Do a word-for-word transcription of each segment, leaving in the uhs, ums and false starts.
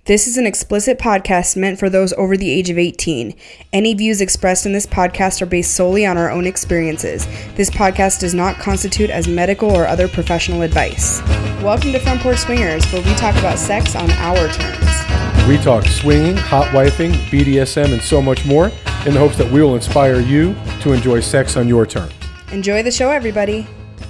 This is an explicit podcast meant for those over the age of eighteen. Any views expressed in this podcast are based solely on our own experiences. This podcast does not constitute as medical or other professional advice. Welcome to Front Porch Swingers, where we talk about sex on our terms. We talk swinging, hot wifing, B D S M, and so much more in the hopes that we will inspire you to enjoy sex on your terms. Enjoy the show, everybody.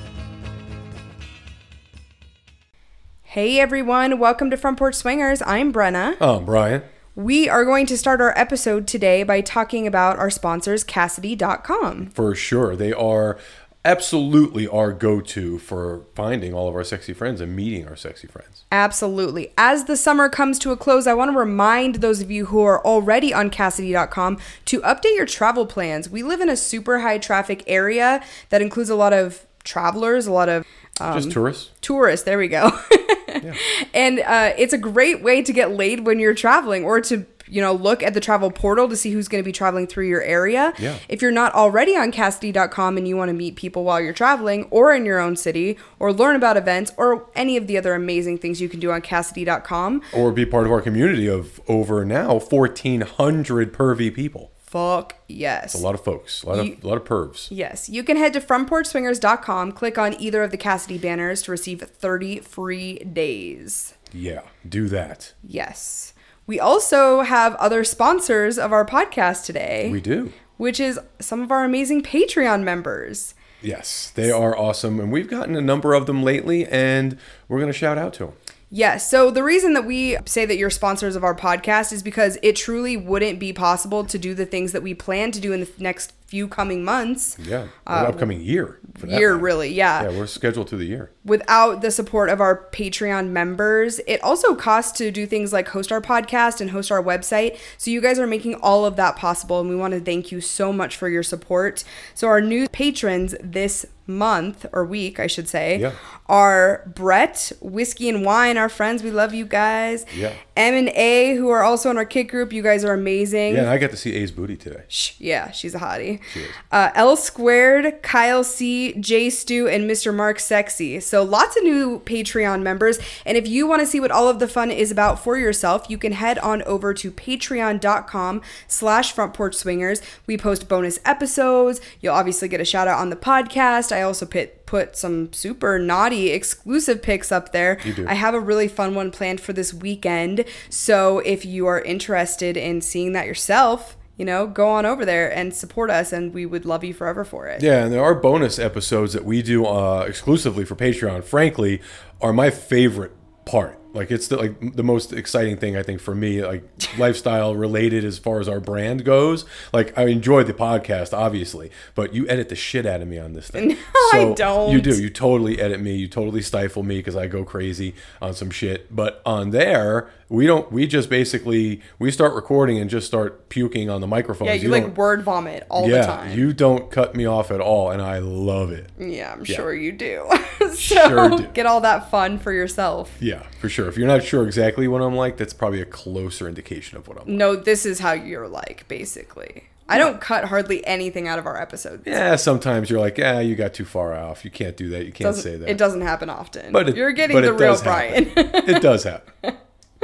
Hey everyone, welcome to Front Porch Swingers. I'm Brenna. Oh, I'm Brian. We are going to start our episode today by talking about our sponsors, Kasidie dot com. For sure. They are absolutely our go-to for finding all of our sexy friends and meeting our sexy friends. Absolutely. As the summer comes to a close, I want to remind those of you who are already on Kasidie dot com to update your travel plans. We live in a super high traffic area that includes a lot of travelers, a lot of Um, Just tourists. Tourists, there we go. Yeah. And uh, it's a great way to get laid when you're traveling, or to, you know, look at the travel portal to see who's going to be traveling through your area. Yeah. If you're not already on Kasidie dot com and you want to meet people while you're traveling or in your own city, or learn about events or any of the other amazing things you can do on Kasidie dot com. Or be part of our community of over now fourteen hundred pervy people. Fuck yes. It's a lot of folks, a lot You- of a lot of pervs. Yes, you can head to front porch swingers dot com, click on either of the Kasidie banners to receive thirty free days. Yeah, do that. Yes. We also have other sponsors of our podcast today. We do. Which is some of our amazing Patreon members. Yes, they are awesome, and we've gotten a number of them lately, and we're going to shout out to them. Yes. So the reason that we say that you're sponsors of our podcast is because it truly wouldn't be possible to do the things that we plan to do in the next few coming months. Yeah, Uh, the upcoming year. For that year, matter. really, yeah. Yeah, we're scheduled through the year. Without the support of our Patreon members. It also costs to do things like host our podcast and host our website. So you guys are making all of that possible, and we want to thank you so much for your support. So our new patrons this month, or week, I should say, Yeah. are Brett, Whiskey and Wine, our friends. We love you guys. Yeah. M and A, who are also in our kit group. You guys are amazing. Yeah, and I got to see A's booty today. Shh, yeah, she's a hottie. She is. Uh, L Squared, Kyle C, J Stu, and Mister Mark Sexy. So lots of new Patreon members. And if you want to see what all of the fun is about for yourself, you can head on over to patreon dot com slash front porch swingers. We post bonus episodes. You'll obviously get a shout out on the podcast. I also put, put some super naughty exclusive pics up there. You do. I have a really fun one planned for this weekend. So if you are interested in seeing that yourself, you know, go on over there and support us, and we would love you forever for it. Yeah, and there are bonus episodes that we do uh, exclusively for Patreon. Frankly, are my favorite part. Like, it's the, like the most exciting thing, I think, for me, like lifestyle related as far as our brand goes. Like, I enjoy the podcast, obviously, but you edit the shit out of me on this thing. No, I don't. You do. You totally edit me. You totally stifle me because I go crazy on some shit. But on there, we don't, we just basically, we start recording and just start puking on the microphones. Yeah, you, you like don't- word vomit all yeah, the time. you don't cut me off at all, and I love it. Yeah, I'm Yeah. sure you do. so Sure do. get all that fun for yourself. Yeah, for sure. If you're not sure exactly what I'm like, that's probably a closer indication of what I'm like. No, this is how you're like, basically. I don't cut hardly anything out of our episodes. Yeah, sometimes you're like, ah, you got too far off. You can't do that. You can't Doesn't- say that. It doesn't happen often. But it, you're getting but the it real does Brian. happen. It does happen.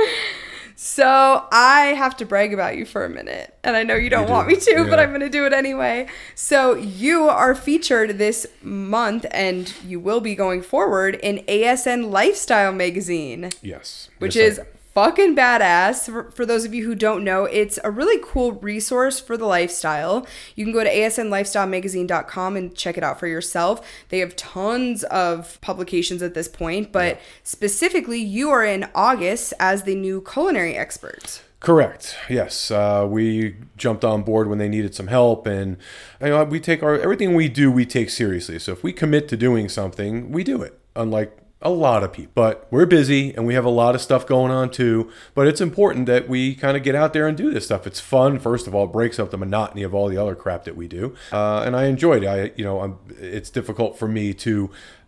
So I have to brag about you for a minute, and I know you don't You do. want me to, Yeah. but I'm going to do it anyway. So you are featured this month, and you will be going forward in A S N Lifestyle magazine, Yes. which Yes, I is am. fucking badass. For, for those of you who don't know, it's a really cool resource for the lifestyle. You can go to A S N lifestyle magazine dot com and check it out for yourself. They have tons of publications at this point, but Yeah. specifically, you are in August as the new culinary expert. Correct. Yes. Uh, we jumped on board when they needed some help, and you know, we take our everything we do, we take seriously. So if we commit to doing something, we do it. Unlike a lot of people, but we're busy and we have a lot of stuff going on too. But it's important that we kind of get out there and do this stuff. It's fun. First of all, it breaks up the monotony of all the other crap that we do, uh, and I enjoyed it. I, you know, I'm, it's difficult for me to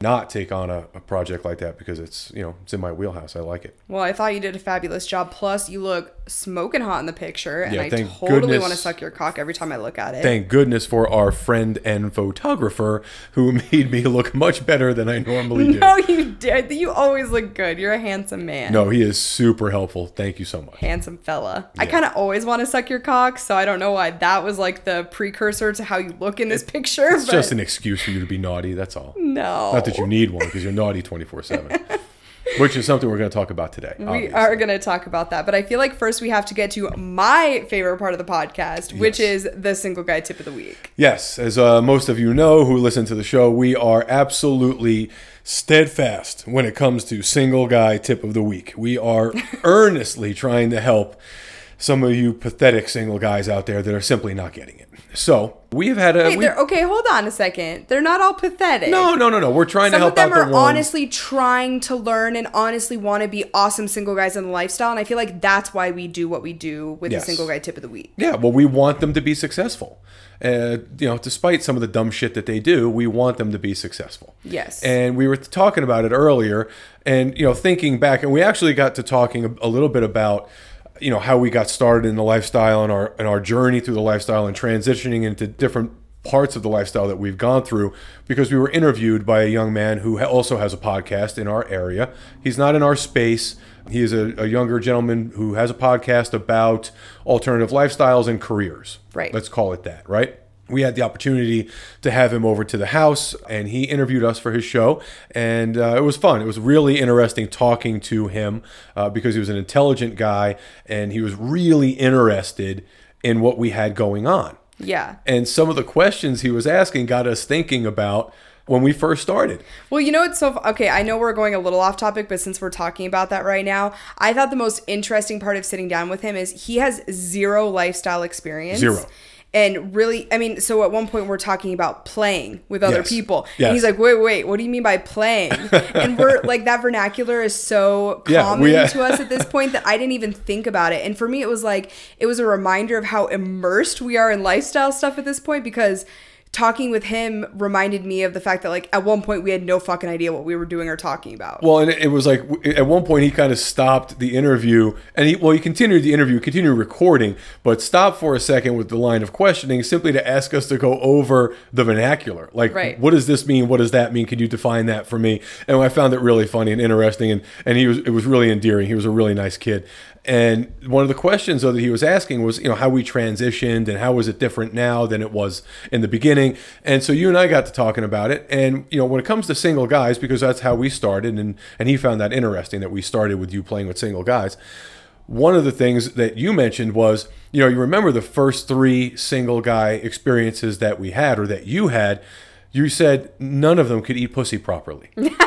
not take on a, a project like that because it's, you know, it's in my wheelhouse. I like it. Well, I thought you did a fabulous job. Plus, you look smoking hot in the picture, and Yeah, I thank totally goodness- want to suck your cock every time I look at it. Thank goodness for our friend and photographer who made me look much better than I normally do. No, you did. You always look good. You're a handsome man. No, he is super helpful. Thank you so much. Handsome fella. I kind of always want to suck your cock, so I don't know why that was like the precursor to how you look in this picture. It's but just an excuse for you to be naughty. That's all. no. Not that you need one because you're naughty twenty-four seven. Which is something we're going to talk about today. We obviously. are going to talk about that, but I feel like first we have to get to my favorite part of the podcast, which Yes. is the single guy tip of the week. Yes, as uh, most of you know who listen to the show, we are absolutely steadfast when it comes to single guy tip of the week. We are earnestly trying to help some of you pathetic single guys out there that are simply not getting it. So we have had a... Wait, we- they're, okay, hold on a second. They're not all pathetic. no, no, no, no. We're trying Some to of help them out are the ones... honestly trying to learn and honestly want to be awesome single guys in the lifestyle, and I feel like that's why we do what we do with Yes. the single guy tip of the week. Yeah, well, we want them to be successful. Uh, you know, despite some of the dumb shit that they do, we want them to be successful. Yes. And we were talking about it earlier, and you know, thinking back, and we actually got to talking a, a little bit about, you know, how we got started in the lifestyle and our and our journey through the lifestyle and transitioning into different parts of the lifestyle that we've gone through, because we were interviewed by a young man who ha- also has a podcast in our area. He's not in our space. He is a, a younger gentleman who has a podcast about alternative lifestyles and careers. Right. Let's call it that, right? We had the opportunity to have him over to the house, and he interviewed us for his show, and uh, it was fun. It was really interesting talking to him uh, because he was an intelligent guy, and he was really interested in what we had going on. Yeah. And some of the questions he was asking got us thinking about when we first started. Well, you know, it's so, okay, I know we're going a little off topic, but since we're talking about that right now, I thought the most interesting part of sitting down with him is he has zero lifestyle experience. Zero. And really, I mean, so at one point we're talking about playing with other Yes. people. Yes. And he's like, wait, wait, what do you mean by playing? And we're like, that vernacular is so Yeah, common we- to us at this point that I didn't even think about it. And for me, it was like, it was a reminder of how immersed we are in lifestyle stuff at this point, because talking with him reminded me of the fact that like at one point we had no fucking idea what we were doing or talking about. Well, and it, it was like at one point he kind of stopped the interview, and he well he continued the interview, continued recording, but stopped for a second with the line of questioning simply to ask us to go over the vernacular. Like, Right. What does this mean? What does that mean? Can you define that for me? And I found it really funny and interesting, and and he was it was really endearing. He was a really nice kid. And one of the questions though that he was asking was, you know, how we transitioned and how is it different now than it was in the beginning. And so you and I got to talking about it. And, you know, when it comes to single guys, because that's how we started, and, and he found that interesting that we started with you playing with single guys. One of the things that you mentioned was, you know, you remember the first three single guy experiences that we had or that you had, you said none of them could eat pussy properly.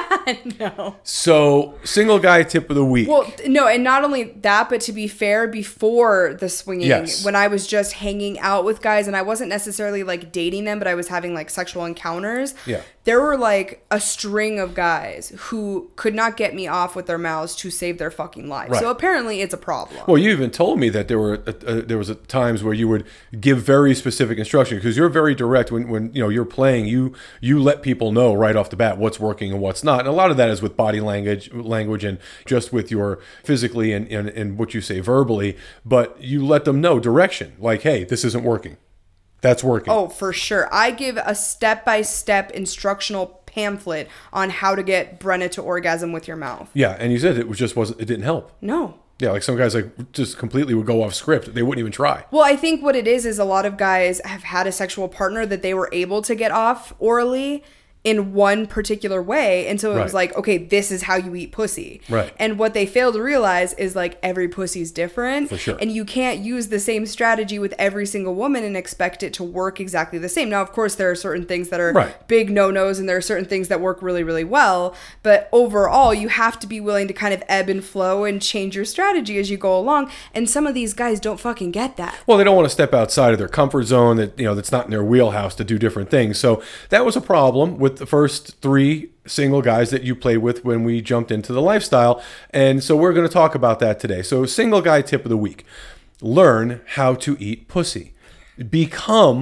No. So single guy tip of the week. Well, no, and not only that, but to be fair, before the swinging, Yes. when I was just hanging out with guys and I wasn't necessarily like dating them, but I was having like sexual encounters. Yeah. There were like a string of guys who could not get me off with their mouths to save their fucking lives. Right. So apparently it's a problem. Well, you even told me that there were uh, uh, there was at times where you would give very specific instruction, because you're very direct when, when you know you're playing. You you let people know right off the bat what's working and what's not, and a lot of that is with body language, language, and just with your physically and, and and what you say verbally. But you let them know direction, like, hey, this isn't working. That's working. Oh, for sure. I give a step-by-step instructional pamphlet on how to get Brenna to orgasm with your mouth. Yeah, and you said it was just wasn't. It didn't help. No. Yeah, like some guys like just completely would go off script. They wouldn't even try. Well, I think what it is is a lot of guys have had a sexual partner that they were able to get off orally in one particular way. And so it Right. was like, okay, this is how you eat pussy. Right. And what they fail to realize is like every pussy's different. For sure. And you can't use the same strategy with every single woman and expect it to work exactly the same. Now, of course, there are certain things that are Right. big no-nos and there are certain things that work really, really well. But overall, you have to be willing to kind of ebb and flow and change your strategy as you go along. And some of these guys don't fucking get that. Well, they don't want to step outside of their comfort zone that, you know, that's not in their wheelhouse to do different things. So that was a problem with the first three single guys that you played with when we jumped into the lifestyle. And so we're going to talk about that today. So single guy tip of the week: learn how to eat pussy. Become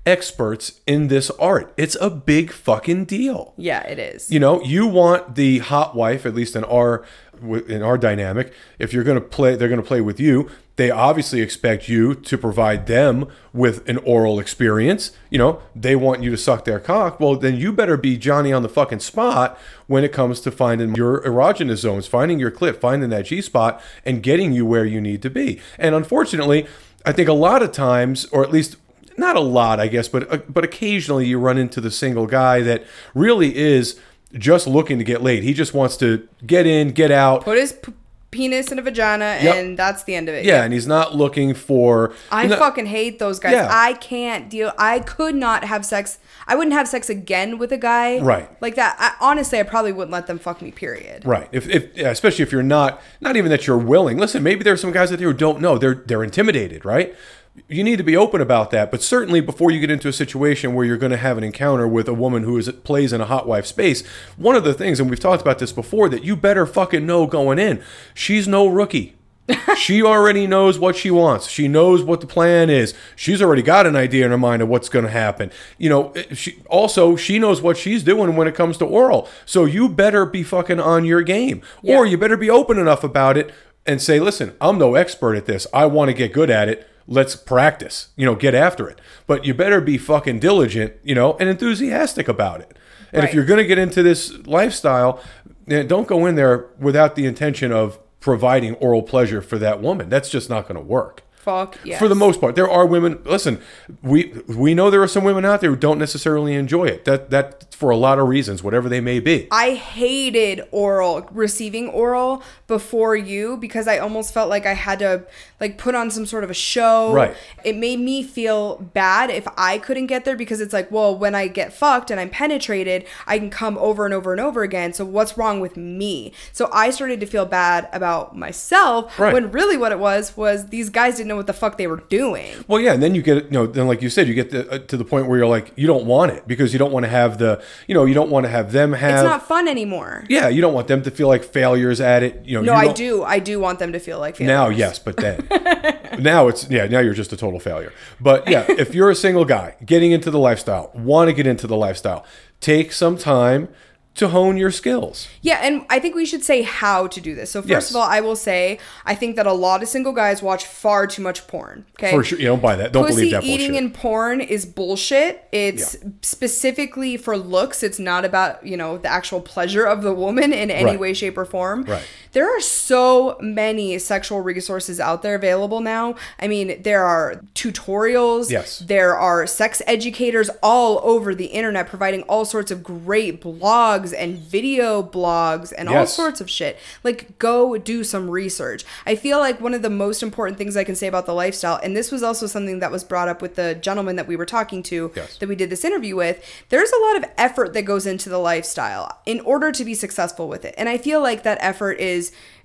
experts in this art. It's a big fucking deal. Yeah, it is. You know, you want the hot wife, at least in our in our dynamic. If you're going to play, they're going to play with you. They obviously expect you to provide them with an oral experience. You know, they want you to suck their cock. Well, then you better be Johnny on the fucking spot when it comes to finding your erogenous zones, finding your clit, finding that G-spot, and getting you where you need to be. And unfortunately, I think a lot of times, or at least not a lot, I guess, but uh, but occasionally you run into the single guy that really is just looking to get laid. He just wants to get in, get out. Put his p- penis in a vagina, Yep. and that's the end of it. Yeah, and he's not looking for... I not, fucking hate those guys. Yeah. I can't deal. I could not have sex. I wouldn't have sex again with a guy Right. like that. I, honestly, I probably wouldn't let them fuck me, period. Right. If, if yeah, especially if you're not, not even that you're willing. Listen, maybe there's some guys out there who don't know. They're they're intimidated, right? You need to be open about that. But certainly before you get into a situation where you're going to have an encounter with a woman who is plays in a hot wife space, one of the things, and we've talked about this before, that you better fucking know going in, she's no rookie. She already knows what she wants. She knows what the plan is. She's already got an idea in her mind of what's going to happen. You know, she also, she knows what she's doing when it comes to oral. So you better be fucking on your game. Yeah. Or you better be open enough about it and say, listen, I'm no expert at this. I want to get good at it. Let's practice, you know, get after it. But you better be fucking diligent, you know, and enthusiastic about it. And Right. if you're going to get into this lifestyle, then don't go in there without the intention of providing oral pleasure for that woman. That's just not going to work. Fuck yes. For the most part, there are women. Listen, we we know there are some women out there who don't necessarily enjoy it. That that for a lot of reasons, whatever they may be. I hated oral, receiving oral before you, because I almost felt like I had to like put on some sort of a show. Right. It made me feel bad if I couldn't get there, because it's like, well, when I get fucked and I'm penetrated, I can come over and over and over again. So what's wrong with me? So I started to feel bad about myself, Right. when really what it was was these guys didn't know what the fuck they were doing. Well, yeah, and then you get, you know, then like you said, you get the, uh, to the point where you're like, you don't want it because you don't want to have the, you know, you don't want to have them have. It's not fun anymore. Yeah, you don't want them to feel like failures at it. You know. No, you I don't- do. I do want them to feel like failures. Now, yes, but then now it's yeah. Now you're just a total failure. But yeah, if you're a single guy getting into the lifestyle, want to get into the lifestyle, take some time to hone your skills. Yeah, and I think we should say how to do this. So first Yes. of all, I will say I think that a lot of single guys watch far too much porn. Okay, For sure, you don't buy that. Don't Pussy believe that eating bullshit. in porn is bullshit. It's Yeah. specifically for looks. It's not about, you know, the actual pleasure of the woman in any Right. way, shape, or form. Right. There are so many sexual resources out there available now. I mean, there are tutorials. Yes. There are sex educators all over the internet providing all sorts of great blogs and video blogs and all Yes. sorts of shit. Like, go do some research. I feel like one of the most important things I can say about the lifestyle, and this was also something that was brought up with the gentleman that we were talking to, Yes. that we did this interview with, there's a lot of effort that goes into the lifestyle in order to be successful with it. And I feel like that effort is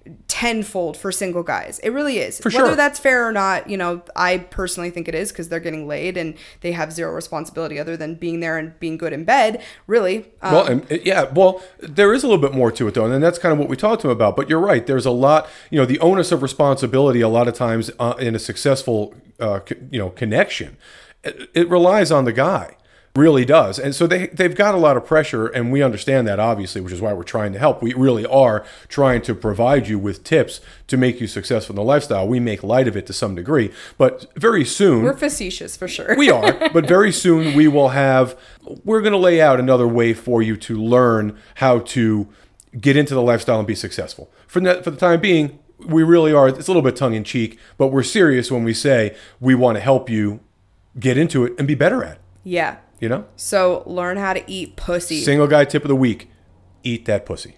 tenfold for single guys. It really is. For Whether sure. that's fair or not, you know, I personally think it is, because they're getting laid and they have zero responsibility other than being there and being good in bed, really. Um, Well, and uh, yeah, well, there is a little bit more to it though, and that's kind of what we talked to him about. But you're right. There's a lot, you know, the onus of responsibility. A lot of times uh, in a successful, uh, co- you know, connection, it, it relies on the guy. Really does. And so they, they've got a lot of pressure, and we understand that, obviously, which is why we're trying to help. We really are trying to provide you with tips to make you successful in the lifestyle. We make light of it to some degree, but very soon... we're facetious for sure. We are, but very soon we will have, we're going to lay out another way for you to learn how to get into the lifestyle and be successful. For, the, for the time being, we really are, it's a little bit tongue in cheek, but we're serious when we say we want to help you get into it and be better at it, Yeah. you know? So learn how to eat pussy. Single guy tip of the week, eat that pussy.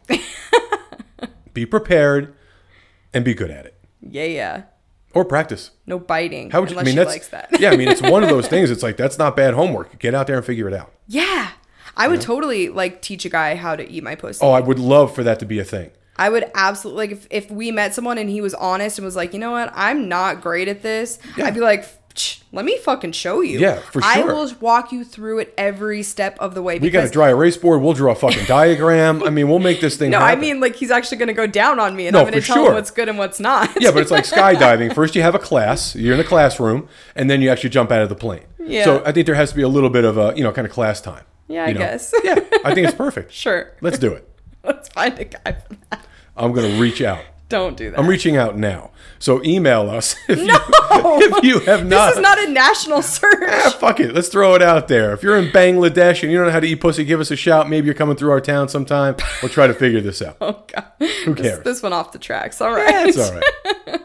Be prepared and be good at it. Yeah, yeah. Or practice. No biting. How would you, unless I mean, she that's, likes that. yeah, I mean, it's one of those things. It's like, that's not bad homework. Get out there and figure it out. Yeah. I would totally like teach a guy how to eat my pussy. Oh, I would love for that to be a thing. I would absolutely, like, if, if we met someone and he was honest and was like, you know what, I'm not great at this, Yeah. I'd be like, "Ch, let me fucking show you. Yeah, for I sure. will walk you through it every step of the way. We got a dry erase board. We'll draw a fucking diagram. I mean, we'll make this thing No, happen. I mean, like, he's actually going to go down on me and No, I'm going to for tell sure. him what's good and what's not. Yeah, but it's like skydiving. First you have a class. You're in a classroom. And then you actually jump out of the plane. Yeah. So I think there has to be a little bit of a, you know, kind of class time. Yeah, I you know? guess. Yeah, I think it's perfect. Sure. Let's do it. Let's find a guy for that. I'm going to reach out. Don't do that. I'm reaching out now. So email us if, No! you, if you have not. This is not a national search. Ah, fuck it. Let's throw it out there. If you're in Bangladesh and you don't know how to eat pussy, give us a shout. Maybe you're coming through our town sometime. We'll try to figure this out. Oh, God. Who This, cares? this went off the tracks. All right. That's all right.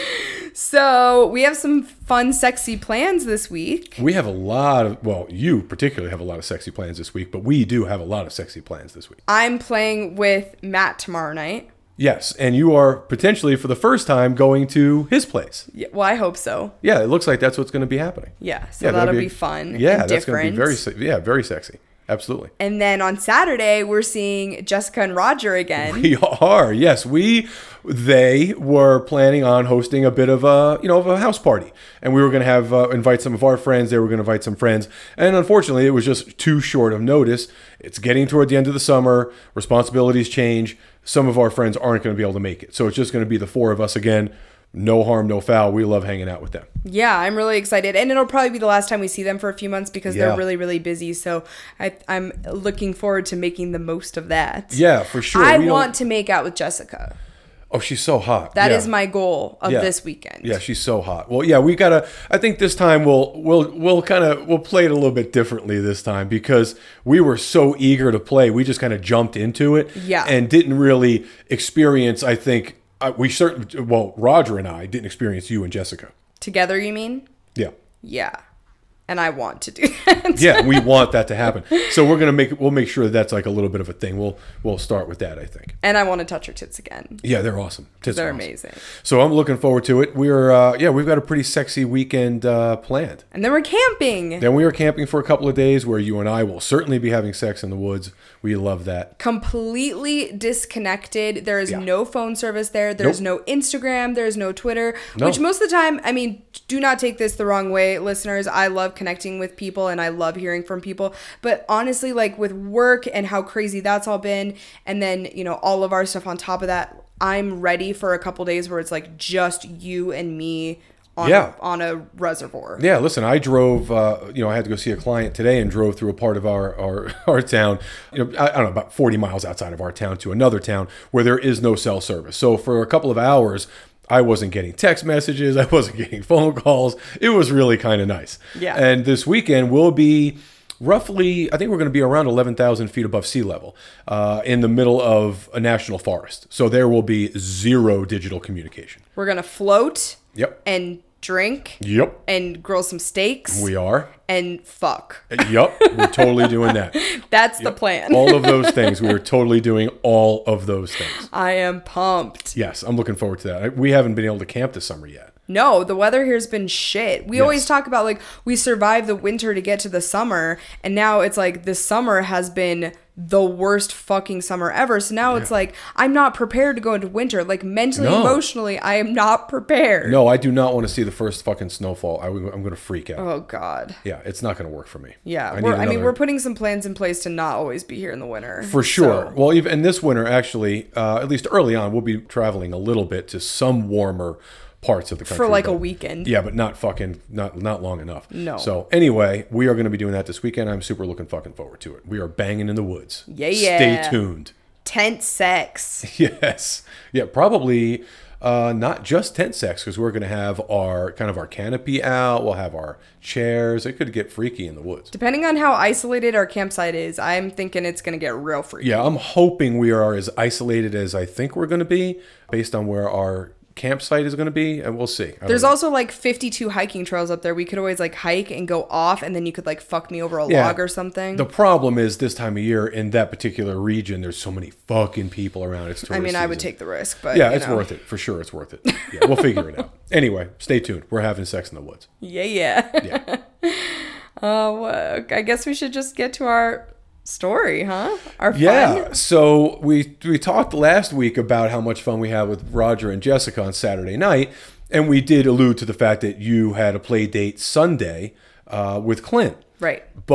So we have some fun, sexy plans this week. We have a lot of, well, you particularly have a lot of sexy plans this week, but we do have a lot of sexy plans this week. I'm playing with Matt tomorrow night. Yes, and you are potentially for the first time going to his place. Yeah, well, I hope so. Yeah, it looks like that's what's going to be happening. Yeah, so Yeah, that'll that'll be, be- fun. Yeah, and that's going to different. be very, se- yeah, very sexy. Absolutely. And then on Saturday, we're seeing Jessica and Roger again. We are, yes. We, they were planning on hosting a bit of a, you know, of a house party, and we were going to have uh, invite some of our friends. They were going to invite some friends, and unfortunately, it was just too short of notice. It's getting toward the end of the summer. Responsibilities change. Some of our friends aren't going to be able to make it, so it's just going to be the four of us again. No harm, no foul. We love hanging out with them. Yeah, I'm really excited. And it'll probably be the last time we see them for a few months because Yeah. they're really, really busy. So I, I'm looking forward to making the most of that. Yeah, for sure. I We don't- want to make out with Jessica. Oh, she's so hot. That Yeah. is my goal of Yeah. this weekend. Yeah, she's so hot. Well, yeah, we gotta. I think this time we'll we'll we'll kind of we'll play it a little bit differently this time because we were so eager to play. We just kind of jumped into it. Yeah. And didn't really experience. I think uh, we certainly. Well, Roger and I didn't experience you and Jessica. Together, you mean? Yeah. Yeah. And I want to do that. Yeah, we want that to happen. So we're gonna make we'll make sure that that's like a little bit of a thing. We'll we'll start with that. I think. And I want to touch her tits again. Yeah, they're awesome. Tits They're are awesome. amazing. So I'm looking forward to it. We're uh, yeah, we've got a pretty sexy weekend uh, planned. And then we're camping. Then we are camping for a couple of days where you and I will certainly be having sex in the woods. We love that. Completely disconnected. There is Yeah. no phone service there. There's Nope. no Instagram. There's no Twitter. No. Which most of the time, I mean, do not take this the wrong way, listeners. I love connecting with people and I love hearing from people. But honestly, like with work and how crazy that's all been, and then, you know, all of our stuff on top of that, I'm ready for a couple days where it's like just you and me on, Yeah. on a reservoir. Yeah, listen, I drove, uh, you know, I had to go see a client today and drove through a part of our, our, our town, you know, I, I don't know, about forty miles outside of our town to another town where there is no cell service. So for a couple of hours, I wasn't getting text messages. I wasn't getting phone calls. It was really kind of nice. Yeah. And this weekend will be roughly, I think we're going to be around eleven thousand feet above sea level uh, in the middle of a national forest. So there will be zero digital communication. We're going to float Yep. and drink Yep. and grill some steaks We are. and fuck. Yep. We're totally doing that. That's the plan. All of those things. We are totally doing all of those things. I am pumped. Yes, I'm looking forward to that. I- We haven't been able to camp this summer yet. No, the weather here's been shit. We Yes. always talk about like we survived the winter to get to the summer, and now it's like the summer has been the worst fucking summer ever. So now it's like I'm not prepared to go into winter. Like mentally, No. emotionally, I am not prepared. No, I do not want to see the first fucking snowfall. I, am going to freak out. Oh God. Yeah, it's not going to work for me. Yeah, I, we're, I mean, another- we're putting some plans in place to not always be here in the winter. For sure. So- Well, even in this winter, actually, uh, at least early on, we'll be traveling a little bit to some warmer parts of the country. for like but- a weekend. Yeah, but not fucking not not long enough. No. So anyway, we are going to be doing that this weekend. I'm super looking fucking forward to it. We are banging in the woods. Yeah, Stay yeah. tuned. Tent sex. Yes. Yeah, probably uh, not just tent sex because we're going to have our kind of our canopy out. We'll have our chairs. It could get freaky in the woods. Depending on how isolated our campsite is, I'm thinking it's going to get real freaky. Yeah, I'm hoping we are as isolated as I think we're going to be based on where our campsite is going to be, and we'll see. I There's don't know. also like fifty-two hiking trails up there. We could always like hike and go off, and then you could like fuck me over a Yeah. log or something. The problem is this time of year in that particular region, there's so many fucking people around. It's tourist I mean, I would season. take the risk, but Yeah, you it's know. worth it. For sure, it's worth it. Yeah, we'll figure it out. Anyway, stay tuned. We're having sex in the woods. Yeah, yeah. Yeah. Oh, well, I guess we should just get to our story, huh? Our Yeah. fun. So we we talked last week about how much fun we had with Roger and Jessica on Saturday night, and we did allude to the fact that you had a play date Sunday uh, with Clint. Right. But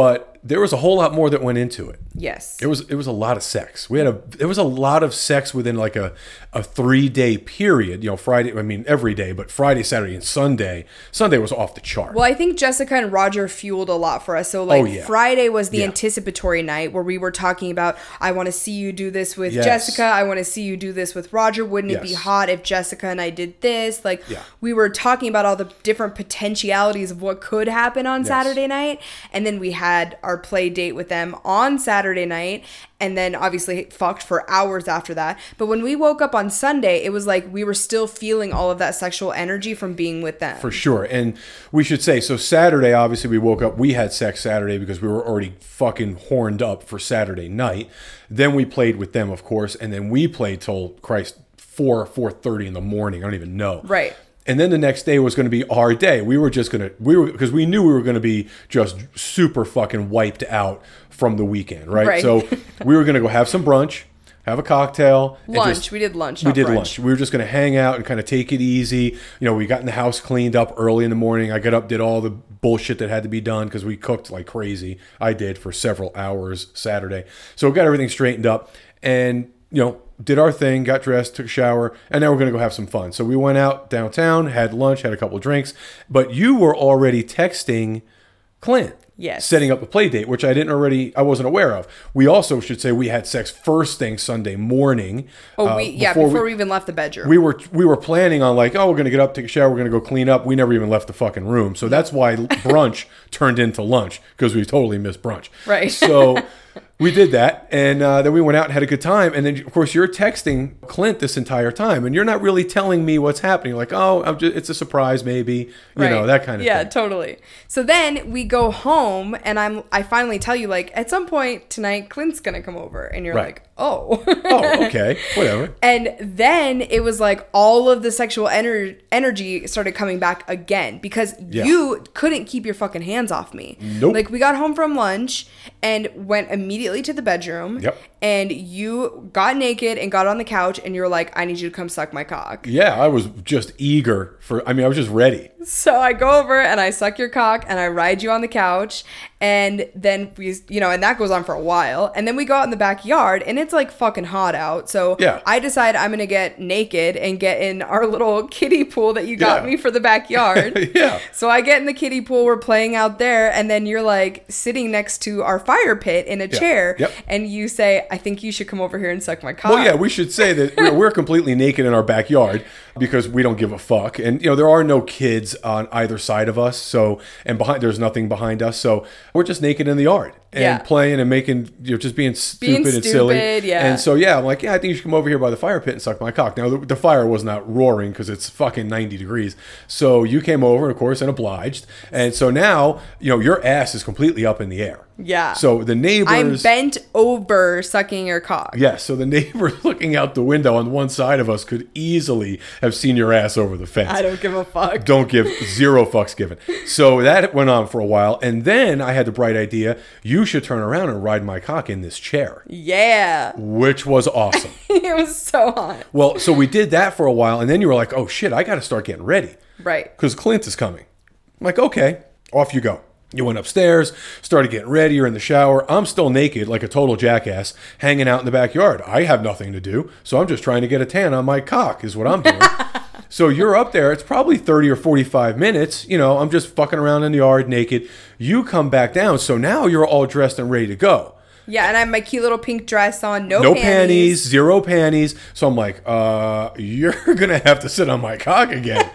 there was a whole lot more that went into it. Yes. It was it was a lot of sex. We had a it was a lot of sex within like a, a three day period. You know, Friday. I mean, every day, but Friday, Saturday, and Sunday. Sunday was off the chart. Well, I think Jessica and Roger fueled a lot for us. So like Oh, yeah. Friday was the Yeah. anticipatory night where we were talking about, I want to see you do this with Yes. Jessica. I want to see you do this with Roger. Wouldn't it be Yes. hot if Jessica and I did this? Like Yeah. we were talking about all the different potentialities of what could happen on Yes. Saturday night. And then we had our play date with them on Saturday night. And then obviously fucked for hours after that. But when we woke up on Sunday, it was like we were still feeling all of that sexual energy from being with them. For sure. And we should say, so Saturday, obviously we woke up, we had sex Saturday because we were already fucking horned up for Saturday night. Then we played with them, of course. And then we played till, Christ, four, four thirty in the morning. I don't even know. Right. And then the next day was going to be our day. We were just going to, we were, because we knew we were going to be just super fucking wiped out from the weekend, right? Right. So we were going to go have some brunch, have a cocktail. and Lunch. just- we did lunch. we not did brunch. lunch. We were just going to hang out and kind of take it easy. You know, we got in the house cleaned up early in the morning. I got up, did all the bullshit that had to be done because we cooked like crazy. I did for several hours Saturday. So we got everything straightened up and, you know, did our thing, got dressed, took a shower, and now we're going to go have some fun. So we went out downtown, had lunch, had a couple of drinks. But you were already texting Clint. Yes. Setting up a play date, which I didn't already, I wasn't aware of. We also should say we had sex first thing Sunday morning. Oh, uh, we yeah, before before we- we even left the bedroom. we were we were planning on like, oh, we're gonna get up, take a shower, we're gonna go clean up. We never even left the fucking room, so that's why brunch turned into lunch because we totally missed brunch. Right. So we did that, and uh, then we went out and had a good time. And then of course you're texting Clint this entire time, and you're not really telling me what's happening. Like, oh, I'm just, it's a surprise, maybe, you know, that kind of yeah, thing. totally. So then we go home, and I'm I finally tell you, like, at some point tonight, Clint's gonna come over, and you're Right. like, oh. Oh, okay, whatever. And then it was like all of the sexual ener- energy started coming back again because Yeah. you couldn't keep your fucking hands off me. Nope. Like we got home from lunch and went immediately to the bedroom. Yep. And you got naked and got on the couch and you were like, I need you to come suck my cock. Yeah, I was just eager for. I mean, I was just ready. So I go over and I suck your cock and I ride you on the couch. And then we, you know, and that goes on for a while. And then we go out in the backyard and it's like fucking hot out. So Yeah. I decide I'm going to get naked and get in our little kiddie pool that you got Yeah. me for the backyard. Yeah. So I get in the kiddie pool. We're playing out there. And then you're like sitting next to our fire pit in a chair. Yep. And you say, I think you should come over here and suck my cock. Well, yeah, we should say that we're, we're completely naked in our backyard because we don't give a fuck. And, you know, there are no kids on either side of us. So, and behind, there's nothing behind us. So we're just naked in the yard and Yeah. playing and making, you know, just being stupid Being and silly. stupid, yeah. And so, yeah, I'm like, yeah, I think you should come over here by the fire pit and suck my cock. Now, the, the fire was not roaring because it's fucking ninety degrees. So you came over, of course, and obliged. And so now, you know, your ass is completely up in the air. Yeah. So the neighbors. I'm bent over sucking your cock. Yes, so the neighbor looking out the window on one side of us could easily have seen your ass over the fence. I don't give a fuck. Don't give zero fucks given. So that went on for a while, and then I had the bright idea: you should turn around and ride my cock in this chair, Yeah. which was awesome. It was so hot. Well, so we did that for a while, and then you were like, "Oh shit, I got to start getting ready Right. because Clint is coming." I'm like, "Okay, off you go." You went upstairs, started getting ready, you're in the shower. I'm still naked like a total jackass, hanging out in the backyard. I have nothing to do, so I'm just trying to get a tan on my cock is what I'm doing. So you're up there. It's probably thirty or forty-five minutes. You know, I'm just fucking around in the yard naked. You come back down, so now you're all dressed and ready to go. Yeah, and I have my cute little pink dress on, no, No panties. panties, zero panties. So I'm like, uh, you're going to have to sit on my cock again.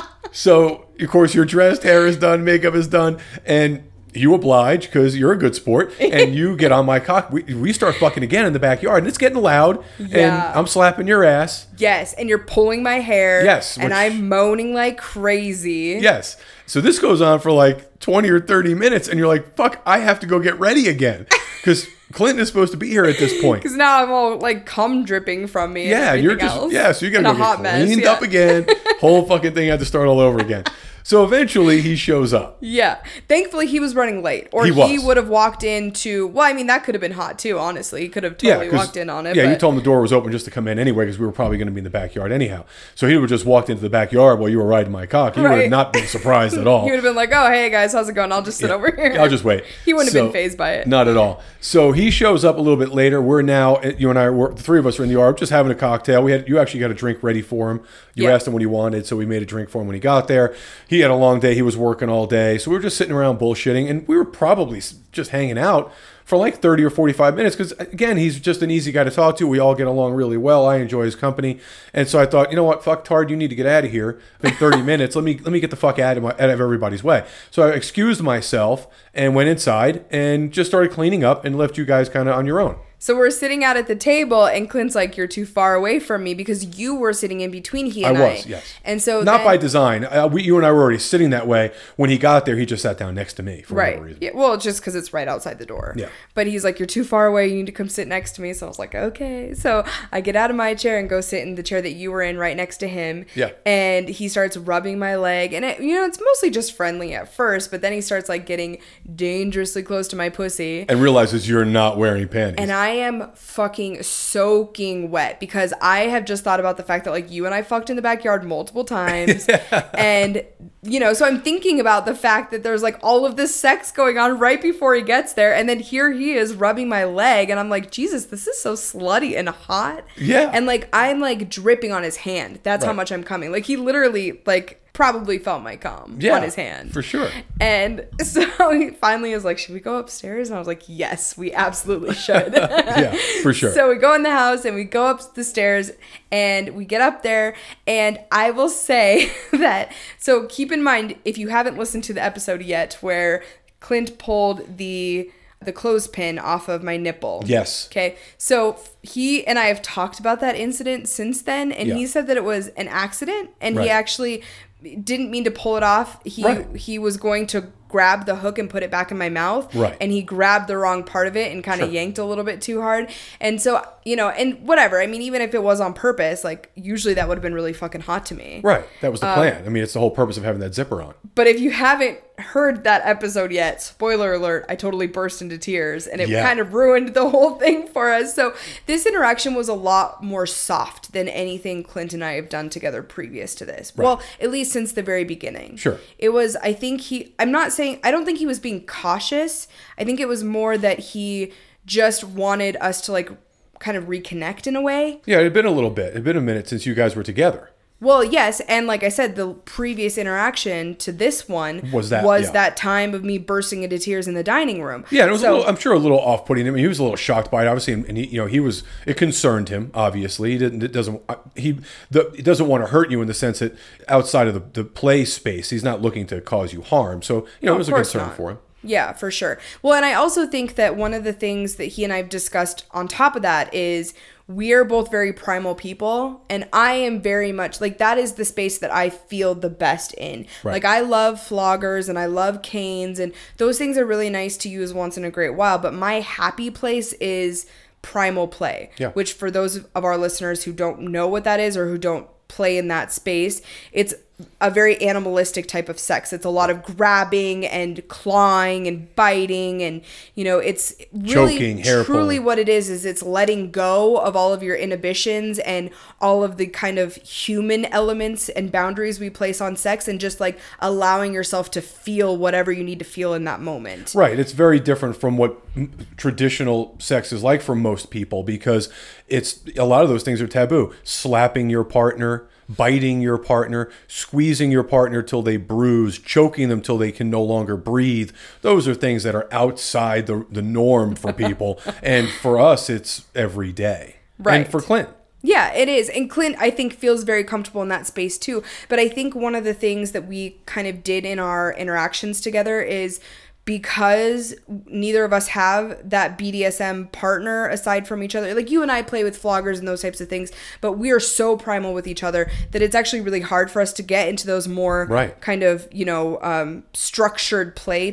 So, of course, you're dressed, hair is done, makeup is done, and you oblige because you're a good sport, and you get on my cock. We, we start fucking again in the backyard, and it's getting loud, Yeah. and I'm slapping your ass. Yes, and you're pulling my hair. Yes, And which- I'm moaning like crazy. Yes. So this goes on for like twenty or thirty minutes, and you're like, fuck, I have to go get ready again because Clinton is supposed to be here at this point. Because now I'm all like cum dripping from me. Yeah, and you're everything just else. yeah. So you got In to a go hot get mess, cleaned yeah. up again. Whole fucking thing had to start all over again. So eventually he shows up. Yeah. Thankfully, he was running late. Or He he, was. would have walked into... Well, I mean, that could have been hot, too, honestly. He could have totally 'cause- walked in on it. Yeah, but... you told him the door was open just to come in anyway because we were probably going to be in the backyard anyhow. So he would have just walked into the backyard while you were riding my cock. He would Right. have not been surprised at all. He would have been like, oh, hey, guys, how's it going? I'll just sit Yeah. over here. I'll just wait. He wouldn't So- have been fazed by it. Not at all. So he shows up a little bit later. We're now, you and I, we're, the three of us are in the yard just having a cocktail. We had You actually got a drink ready for him. You Yeah. asked him what he wanted, so we made a drink for him when he got there. He had a long day. He was working all day. So we were just sitting around bullshitting, and we were probably s- just hanging out for like thirty or forty-five minutes because, again, he's just an easy guy to talk to. We all get along really well. I enjoy his company. And so I thought, you know what, fuck Tard, you need to get out of here. In thirty minutes, let me let me get the fuck out of, my, out of everybody's way. So I excused myself and went inside and just started cleaning up and left you guys kind of on your own. So we're sitting out at the table, and Clint's like, you're too far away from me because you were sitting in between he and I. I was, yes. And so Not then, by design. Uh, we, you and I were already sitting that way. When he got there, he just sat down next to me for Right. whatever reason. Yeah, well, just because it's right outside the door. Yeah. But he's like, you're too far away. You need to come sit next to me. So I was like, okay. So I get out of my chair and go sit in the chair that you were in right next to him. Yeah. And he starts rubbing my leg. And, it, you know, it's mostly just friendly at first. But then he starts, like, getting dangerously close to my pussy. And realizes you're not wearing panties. And I am fucking soaking wet because I have just thought about the fact that like you and I fucked in the backyard multiple times. And, you know, so I'm thinking about the fact that there's like all of this sex going on right before he gets there. And then here he is rubbing my leg. And I'm like, Jesus, this is so slutty and hot. Yeah. And like, I'm like dripping on his hand. That's how Right. much I'm coming. Like he literally like probably felt my cum Yeah, on his hand. for sure. And so he finally is like, should we go upstairs? And I was like, yes, we absolutely should. Yeah, for sure. So we go in the house and we go up the stairs and we get up there. And I will say that, so keep in mind, if you haven't listened to the episode yet where Clint pulled the the clothespin off of my nipple. Yes. Okay. So he and I have talked about that incident since then. And Yeah. he said that it was an accident. And Right. he actually didn't mean to pull it off. He Right. he was going to grab the hook and put it back in my mouth. Right. And he grabbed the wrong part of it and kind of Sure. yanked a little bit too hard. And so, you know, and whatever. I mean, even if it was on purpose, like usually that would have been really fucking hot to me. Right. That was the Um, plan. I mean, it's the whole purpose of having that zipper on. But if you haven't heard that episode yet, spoiler alert, I totally burst into tears and it Yeah. kind of ruined the whole thing for us. So this interaction was a lot more soft than anything Clint and I have done together previous to this. Well, at least since the very beginning. Sure. It was, I think he, I'm not saying, I don't think he was being cautious. I think it was more that he just wanted us to like kind of reconnect in a way. Yeah, it had been a little bit. It had been a minute since you guys were together. Well, yes, and like I said, the previous interaction to this one Was that- was yeah. that time of me bursting into tears in the dining room. Yeah, and it was So- a little, I'm sure a little off-putting. I mean, he was a little shocked by it, obviously, and, and he, you know, he was. It concerned him, obviously. He didn't. It doesn't. He the, he doesn't want to hurt you in the sense that outside of the, the play space, he's not looking to cause you harm. So you know, No, it was of a course concern not. for him. Yeah, for sure. Well, and I also think that one of the things that he and I have discussed on top of that is we are both very primal people, and I am very much like that is the space that I feel the best in. Right. Like I love floggers and I love canes, and those things are really nice to use once in a great while, but my happy place is primal play, Yeah. which for those of our listeners who don't know what that is or who don't play in that space, it's a very animalistic type of sex. It's a lot of grabbing and clawing and biting, and you know, it's really Choking, hair truly pulling. what it is is it's letting go of all of your inhibitions and all of the kind of human elements and boundaries we place on sex, and just like allowing yourself to feel whatever you need to feel in that moment. Right. It's very different from what m- traditional sex is like for most people because it's a lot of those things are taboo. Slapping your partner, biting your partner, squeezing your partner till they bruise, choking them till they can no longer breathe. Those are things that are outside the, the norm for people. And for us, it's every day. Right. And for Clint. Yeah, it is. And Clint, I think, feels very comfortable in that space too. But I think one of the things that we kind of did in our interactions together is because neither of us have that B D S M partner aside from each other. Like you and I play with floggers and those types of things, but we are so primal with each other that it's actually really hard for us to get into those more Right. kind of, you know, um, structured play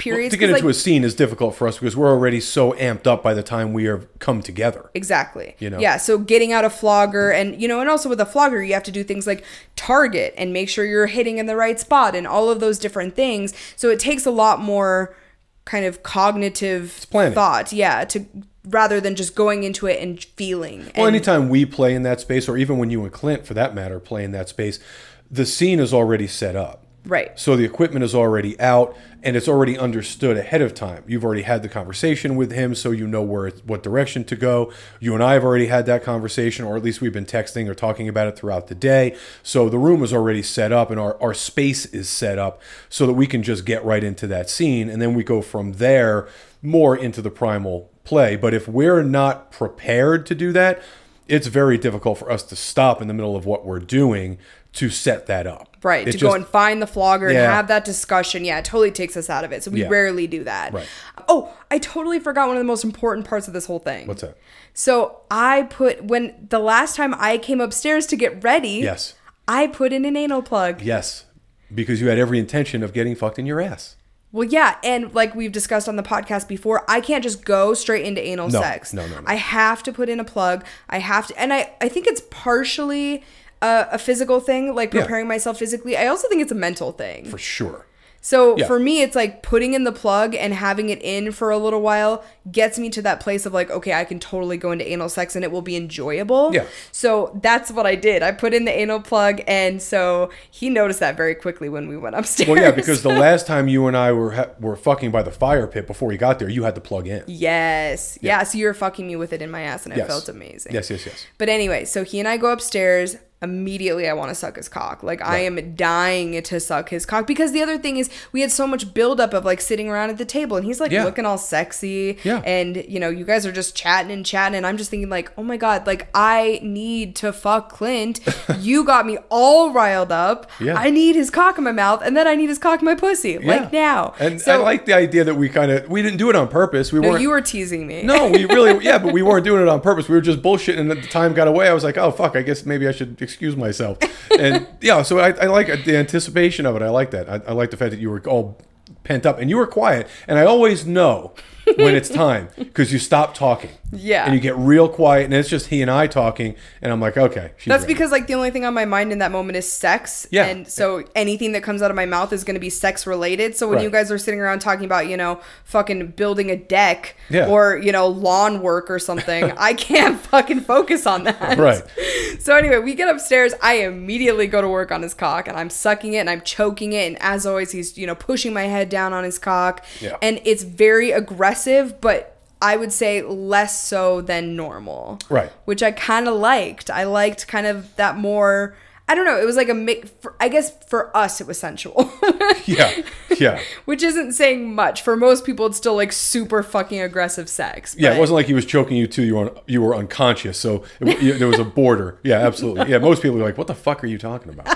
periods. To get 'cause, into like, a scene is difficult for us because we're already so amped up by the time we are come together. Exactly. You know? Yeah. So getting out a flogger and, you know, and also with a flogger, you have to do things like target and make sure you're hitting in the right spot and all of those different things. So it takes a lot more kind of cognitive thought. Yeah. To rather than just going into it and feeling. Well, and, anytime we play in that space, or even when you and Clint, for that matter, play in that space, the scene is already set up. Right. So the equipment is already out and it's already understood ahead of time. You've already had the conversation with him, so you know where it's, what direction to go. You and I have already had that conversation, or at least we've been texting or talking about it throughout the day. So the room is already set up and our, our space is set up so that we can just get right into that scene. And then we go from there more into the primal play. But if we're not prepared to do that, it's very difficult for us to stop in the middle of what we're doing to set that up. Right, it to just, go and find the flogger yeah. and have that discussion. Yeah, it totally takes us out of it. So we Yeah. rarely do that. Right. Oh, I totally forgot one of the most important parts of this whole thing. What's that? So I put, when the last time I came upstairs to get ready, Yes. I put in an anal plug. Yes. Because you had every intention of getting fucked in your ass. Well, yeah, and like we've discussed on the podcast before, I can't just go straight into anal No, sex. no, no, no. I have to put in a plug. I have to, and I, I think it's partially a, a physical thing, like Yeah. preparing myself physically. I also think it's a mental thing. For sure. So Yeah. for me, it's like putting in the plug and having it in for a little while gets me to that place of like, okay, I can totally go into anal sex and it will be enjoyable. Yeah. So that's what I did. I put in the anal plug, and so he noticed that very quickly when we went upstairs. Well, yeah, because the last time you and I were ha- were fucking by the fire pit before we got there, you had to plug in. Yes. Yeah. So you were fucking me with it in my ass, and I Yes. felt amazing. Yes, yes, yes. But anyway, so he and I go upstairs. Immediately I want to suck his cock. Like I Right. am dying to suck his cock, because the other thing is we had so much buildup of like sitting around at the table, and he's like Yeah. looking all sexy. Yeah. And you know, you guys are just chatting and chatting, and I'm just thinking like, oh my God, like I need to fuck Clint. You got me all riled up. Yeah. I need his cock in my mouth, and then I need his cock in my pussy. Like now. And so I like the idea that we kind of, we didn't do it on purpose. We no, weren't. you were teasing me. No, we really, yeah, but we weren't doing it on purpose. We were just bullshitting, and at the time got away. I was like, oh, fuck, I guess maybe I should excuse myself. And yeah, so I, I like the anticipation of it. I like that. I, I like the fact that you were all pent up and you were quiet. And I always know when it's time because you stop talking. Yeah. And you get real quiet, and it's just he and I talking. And I'm like, okay. She's That's ready. because like the only thing on my mind in that moment is sex. Yeah. And so anything that comes out of my mouth is going to be sex related. So when Right. you guys are sitting around talking about, you know, fucking building a deck Yeah. or, you know, lawn work or something, I can't fucking focus on that. Right. So anyway, we get upstairs. I immediately go to work on his cock, and I'm sucking it and I'm choking it. And as always, he's, you know, pushing my head down on his cock. Yeah. And it's very aggressive, but I would say less so than normal. Right. Which I kind of liked. I liked kind of that more, I don't know, it was like a mix, for, I guess for us it was sensual. Yeah. Yeah. Which isn't saying much. For most people it's still like super fucking aggressive sex. Yeah, but- it wasn't like he was choking you till you were you were unconscious. So it, you, there was a border. Yeah, absolutely. Yeah, most people are like, "What the fuck are you talking about?"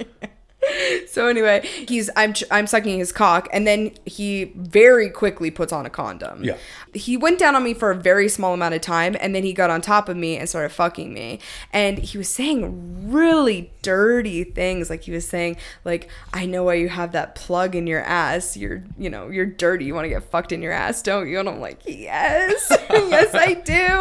So anyway, he's I'm ch- I'm sucking his cock, and then he very quickly puts on a condom. Yeah. He went down on me for a very small amount of time, and then he got on top of me and started fucking me. And he was saying really dirty things, like he was saying like, "I know why you have that plug in your ass. You're you know you're dirty. You want to get fucked in your ass, don't you?" And I'm like, "Yes, yes I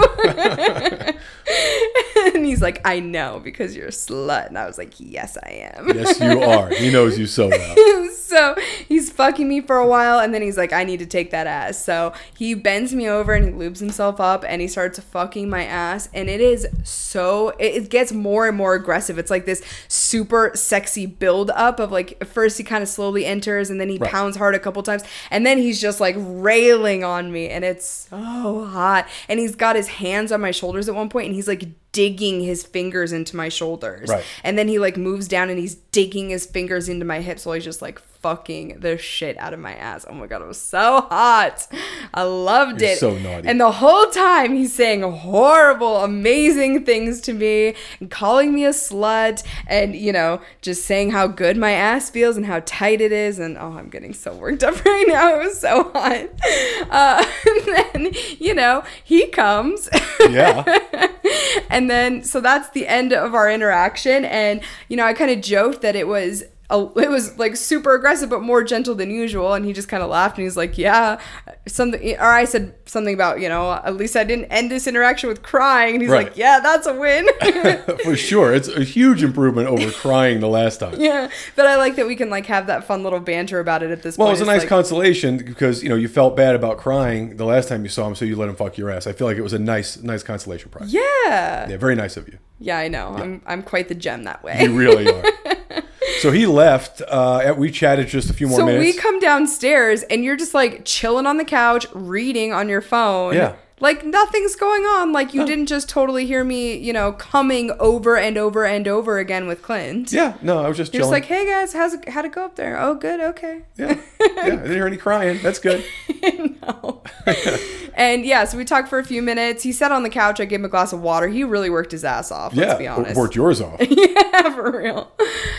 do." And he's like, "I know because you're a slut." And I was like, "Yes I am." Yes, you are. He knows you so well. So he's fucking me for a while, and then he's like, I need to take that ass. So he bends me over and he lubes himself up, and he starts fucking my ass, and it is so it, it gets more and more aggressive. It's like this super sexy build up of like, at first he kind of slowly enters, and then he Right. pounds hard a couple times, and then he's just like railing on me, and it's so hot. And he's got his hands on my shoulders at one point, and he's like digging his fingers into my shoulders. Right. And then he like moves down and he's digging his fingers into my hips while he's just like fucking the shit out of my ass. Oh my God, it was so hot. I loved You're it. so naughty. And the whole time he's saying horrible, amazing things to me and calling me a slut and, you know, just saying how good my ass feels and how tight it is. And oh, I'm getting so worked up right now. It was so hot. Uh, and then, you know, he comes. Yeah. And then, so that's the end of our interaction. And, you know, I kind of joked that it was a, it was like super aggressive, but more gentle than usual. And he just kind of laughed and he's like, yeah, something. Or I said something about, you know, at least I didn't end this interaction with crying. And he's Right. like, yeah, that's a win. For sure. It's a huge improvement over crying the last time. Yeah. But I like that we can like have that fun little banter about it at this Well, point. it was a It's nice like, consolation because, you know, you felt bad about crying the last time you saw him, so you let him fuck your ass. I feel like it was a nice, nice consolation prize. yeah. Yeah, very nice of you. Yeah, I know. I'm I'm quite the gem that way. You really are. So he left. Uh, we chatted just a few more So minutes. we come downstairs and you're just like chilling on the couch, reading on your phone. Yeah. Like nothing's going on. Like you didn't just totally hear me, you know, coming over and over and over again with Clint. Yeah, no, I was just You're chilling. just like, hey guys, how's it, how'd it go up there? Oh, good, okay. yeah, yeah, I didn't hear any crying. That's good. No. And yeah, so we talked for a few minutes. He sat on the couch. I gave him a glass of water. He really worked his ass off. Let's Yeah, be honest. worked yours off. Yeah, for real.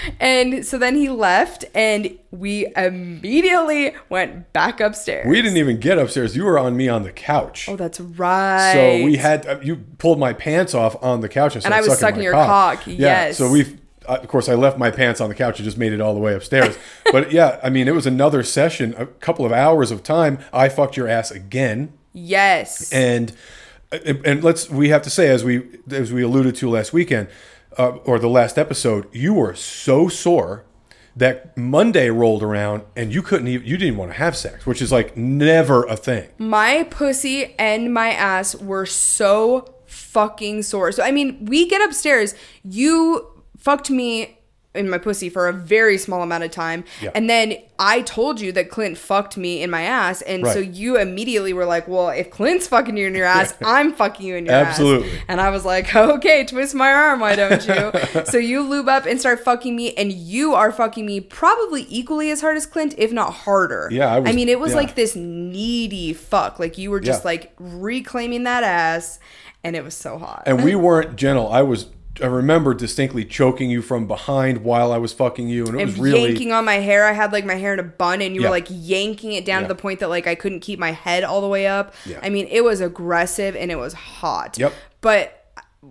And so then he left, and we immediately went back upstairs. We didn't even get upstairs. You were on me on the couch. Oh, that's right. So we had uh, you pulled my pants off on the couch and, And I was sucking my your cock. cock, Yeah. yes. So we, uh, of course, I left my pants on the couch and just made it all the way upstairs. But yeah, I mean, it was another session, a couple of hours of time. I fucked your ass again, Yes. and and and let's we have to say as we as we alluded to last weekend uh, or the last episode, you were so sore that Monday rolled around and you couldn't even you didn't want to have sex, which is like never a thing. My pussy and my ass were so fucking sore. So, I mean, we get upstairs. You fucked me in my pussy for a very small amount of time. Yeah. And then I told you that Clint fucked me in my ass. And so Right. you immediately were like, well, if Clint's fucking you in your ass, I'm fucking you in your Absolutely. ass. And I was like, okay, twist my arm, why don't you? So you lube up and start fucking me, and you are fucking me probably equally as hard as Clint, if not harder. Yeah, I was- mean, it was yeah. like this needy fuck. Like you were just Yeah. like reclaiming that ass, and it was so hot. And we weren't gentle. I was I remember distinctly choking you from behind while I was fucking you, and it and was really yanking on my hair. I had like my hair in a bun, and you Yeah. were like yanking it down Yeah. to the point that like I couldn't keep my head all the way up. Yeah. I mean, it was aggressive and it was hot. Yep. But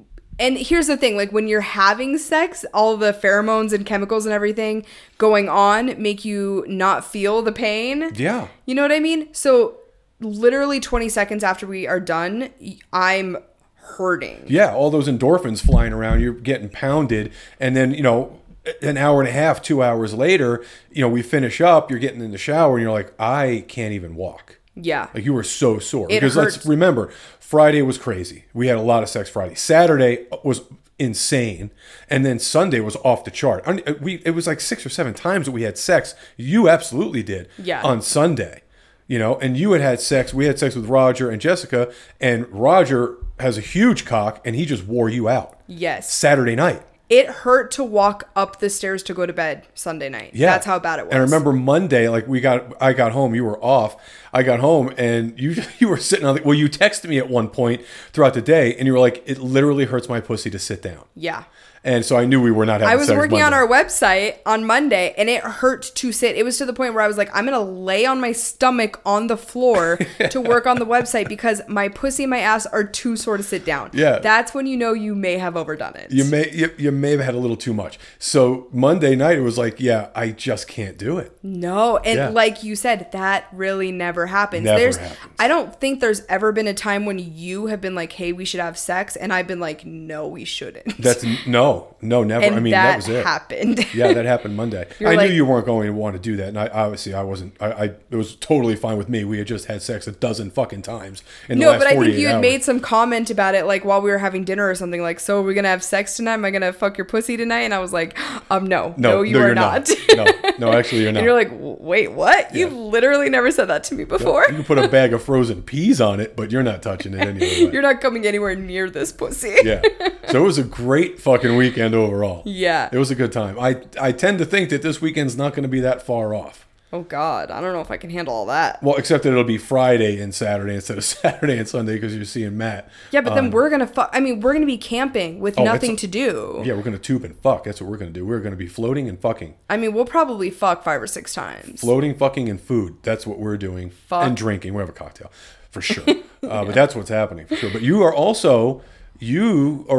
and here's the thing, like when you're having sex, all the pheromones and chemicals and everything going on make you not feel the pain. yeah. You know what I mean? So literally twenty seconds after we are done, I'm hurting. Yeah, all those endorphins flying around, you're getting pounded, and then, you know, an hour and a half, two hours later, you know, we finish up, you're getting in the shower, and you're like, I can't even walk. Yeah. Like, you were so sore. It because hurts. let's remember, Friday was crazy. We had a lot of sex Friday. Saturday was insane. And then Sunday was off the chart. I mean, we It was like six or seven times that we had sex. You absolutely did. Yeah. On Sunday. You know, and you had had sex. We had sex with Roger and Jessica, and Roger has a huge cock, and he just wore you out. Yes. Saturday night. It hurt to walk up the stairs to go to bed Sunday night. Yeah. That's how bad it was. And I remember Monday, like we got, I got home, you were off. I got home and you, you were sitting on the, well, you texted me at one point throughout the day and you were like, it literally hurts my pussy to sit down. Yeah. And so I knew we were not having I was sex working on Monday. our website on Monday and it hurt to sit. It was to the point where I was like, I'm going to lay on my stomach on the floor to work on the website because my pussy and my ass are too sore to sit down. Yeah. That's when you know you may have overdone it. You may, you, you may have had a little too much. So Monday night, it was like, yeah, I just can't do it. No, and Yeah. like you said, that really never happens. Never there's happens. I don't think there's ever been a time when you have been like, "Hey, we should have sex," and I've been like, "No, we shouldn't." That's no, no, never. and I mean, that, that was it. happened. Yeah, that happened Monday. You're I like- knew you weren't going to want to do that, and I obviously I wasn't. I, I it was totally fine with me. We had just had sex a dozen fucking times in the No, last but I think forty-eight you had hours. made some comment about it, like while we were having dinner or something. Like, so are we gonna have sex tonight? Am I gonna fuck your pussy tonight? And I was like, um, no, no, you are you're not. no, no, actually, you're not. And you're like, wait, what? You've literally never said that to me before. You can put a bag of frozen peas on it, but you're not touching it anyway. You're not coming anywhere near this pussy. Yeah. So it was a great fucking weekend overall. Yeah. It was a good time. I I tend to think that this weekend's not going to be that far off. Oh God, I don't know if I can handle all that. Well, except that it'll be Friday and Saturday instead of Saturday and Sunday because you're seeing Matt. Yeah, but then Um, we're gonna fuck. I mean, we're gonna be camping with Oh, nothing it's- to do. Yeah, we're going to tube and fuck. That's what we're going to do. We're going to be floating and fucking. I mean, we'll probably fuck five or six times. Floating, fucking, and food. That's what we're doing. Fuck. And drinking. We have a cocktail for sure. uh, but that's what's happening for sure. But you are also, you already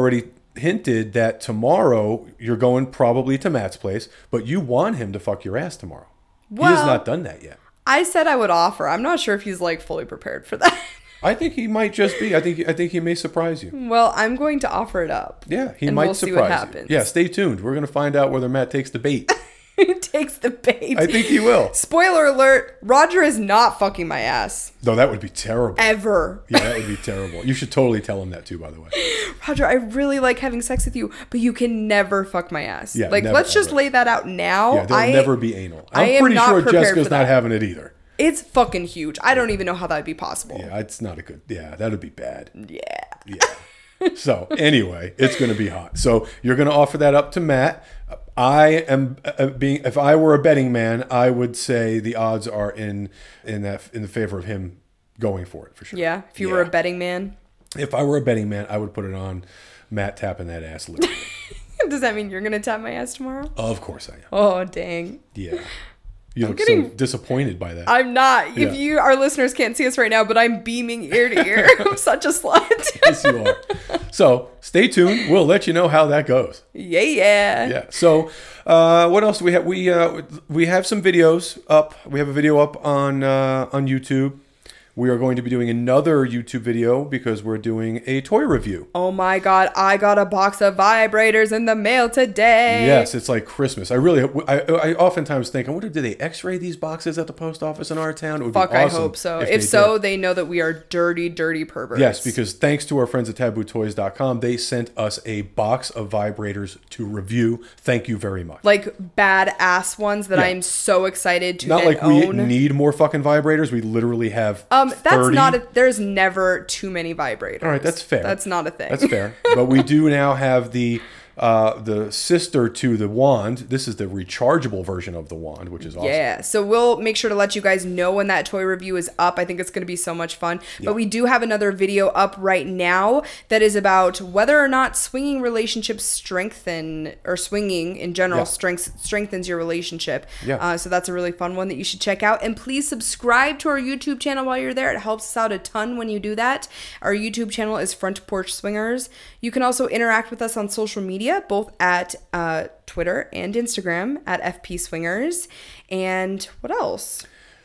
hinted that tomorrow you're going probably to Matt's place, but you want him to fuck your ass tomorrow. Well, he has not done that yet. I said I would offer. I'm not sure if he's like fully prepared for that. I think he might just be. I think I think he may surprise you. Well, I'm going to offer it up. Yeah, he and might we'll surprise see what happens. you. Yeah, stay tuned. We're going to find out whether Matt takes the bait. He takes the bait. I think he will. Spoiler alert, Roger is not fucking my ass. No, that would be terrible. Ever. Yeah, that would be terrible. You should totally tell him that too, by the way. Roger, I really like having sex with you, but you can never fuck my ass. Yeah, like, never, let's just ever. lay that out now. Yeah, there'll I, never be anal. I'm I am pretty not sure prepared Jessica's for not that. having it either. It's fucking huge. I don't even know how that would be possible. Yeah, it's not a good. Yeah, that'd be bad. Yeah. Yeah. So anyway, it's going to be hot. So you're going to offer that up to Matt. I am uh, being. If I were a betting man, I would say the odds are in in that in the favor of him going for it for sure. Yeah. If you Yeah. were a betting man. If I were a betting man, I would put it on Matt tapping that ass literally. Does that mean you're gonna tap my ass tomorrow? Of course I am. Oh dang. Yeah. You look getting- so disappointed by that. I'm not. Yeah. If you, our listeners can't see us right now, but I'm beaming ear to ear. I'm such a slut. Yes, you are. So stay tuned. We'll let you know how that goes. Yeah, yeah. Yeah. So, uh, what else do we have? We uh, we have some videos up. We have a video up on uh, on YouTube. We are going to be doing another YouTube video because we're doing a toy review. Oh my God, I got a box of vibrators in the mail today. Yes, it's like Christmas. I really, I, I oftentimes think, I wonder, do they x-ray these boxes at the post office in our town? It would Fuck, be awesome I hope so. If, they so, did. they know that we are dirty, dirty perverts. Yes, because thanks to our friends at taboo toys dot com, they sent us a box of vibrators to review. Thank you very much. Like badass ones that Yeah. I'm so excited to Not then like we own. need more fucking vibrators. We literally have Um, that's thirty. not a, there's never too many vibrators. All right, that's fair. That's not a thing. That's fair. But we do now have the uh, the sister to the wand. This is the rechargeable version of the wand, which is awesome. Yeah, so we'll make sure to let you guys know when that toy review is up. I think it's going to be so much fun. But we do have another video up right now that is about whether or not swinging relationships strengthen, or swinging in general Yeah. strengths, strengthens your relationship. Yeah. Uh, so that's a really fun one that you should check out. And please subscribe to our YouTube channel while you're there. It helps us out a ton when you do that. Our YouTube channel is Front Porch Swingers. You can also interact with us on social media, both at uh, Twitter and Instagram at F P Swingers. And what else?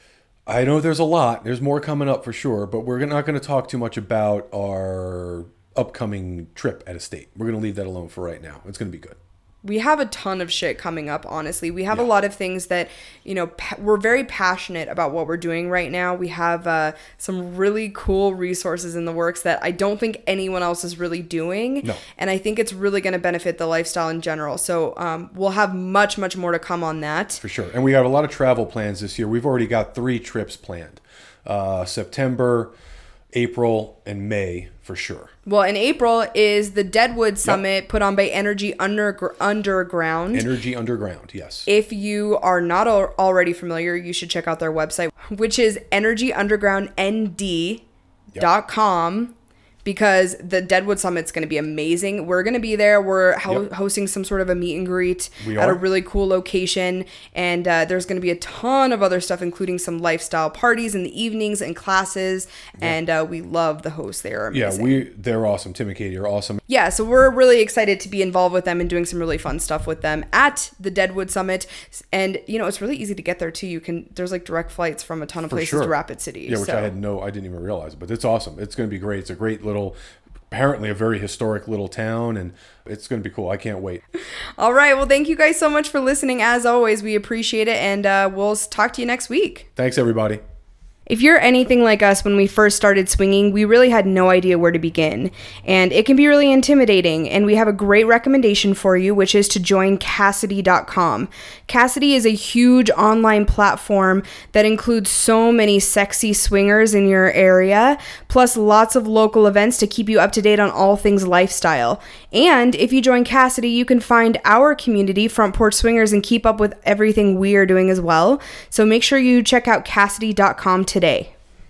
I know there's a lot. There's more coming up for sure, but we're not going to talk too much about our upcoming trip at Estate. We're going to leave that alone for right now. It's going to be good. We have a ton of shit coming up, honestly. We have Yeah. a lot of things that, you know, pa- we're very passionate about what we're doing right now. We have uh, some really cool resources in the works that I don't think anyone else is really doing. No. And I think it's really going to benefit the lifestyle in general. So um, we'll have much, much more to come on that. For sure. And we have a lot of travel plans this year. We've already got three trips planned. Uh, September, April, and May for sure. Well, in April is the Deadwood Summit put on by Energy Under- Underground. Energy Underground, yes. If you are not al- already familiar, you should check out their website, which is energy underground n d dot com, because the Deadwood Summit's going to be amazing. We're going to be there. We're ho- Yep. hosting some sort of a meet and greet We at are. a really cool location. And uh, there's going to be a ton of other stuff, including some lifestyle parties in the evenings and classes. And uh, we love the hosts. They are Yeah, amazing. we they're awesome. Tim and Katie are awesome. Yeah, so we're really excited to be involved with them and doing some really fun stuff with them at the Deadwood Summit. And, you know, it's really easy to get there, too. You can, there's like direct flights from a ton of For places sure. to Rapid City. Yeah, which so. I had no, I didn't even realize, but it's awesome. It's going to be great. It's a great little, apparently a very historic little town, and it's going to be cool. I can't wait. All right, well, thank you guys so much for listening. As always, we appreciate it, and uh, we'll talk to you next week. Thanks, everybody. If you're anything like us when we first started swinging, we really had no idea where to begin. And it can be really intimidating, and we have a great recommendation for you, which is to join Kasidie dot com. Kasidie is a huge online platform that includes so many sexy swingers in your area, plus lots of local events to keep you up to date on all things lifestyle. And if you join Kasidie, you can find our community, Front Porch Swingers, and keep up with everything we are doing as well. So make sure you check out Kasidie dot com today.